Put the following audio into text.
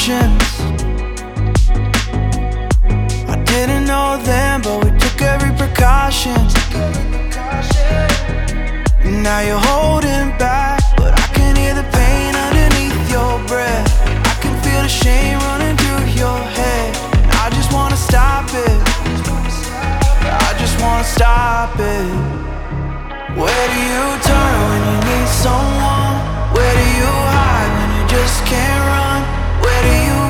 options. I didn't know then, but we took every precaution. Now you're holding back, but I can hear the pain underneath your breath. I can feel the shame running through your head. I just wanna stop it, I just wanna stop it. Where do you turn when you need someone? Where do you hide when you just can't run? Where do you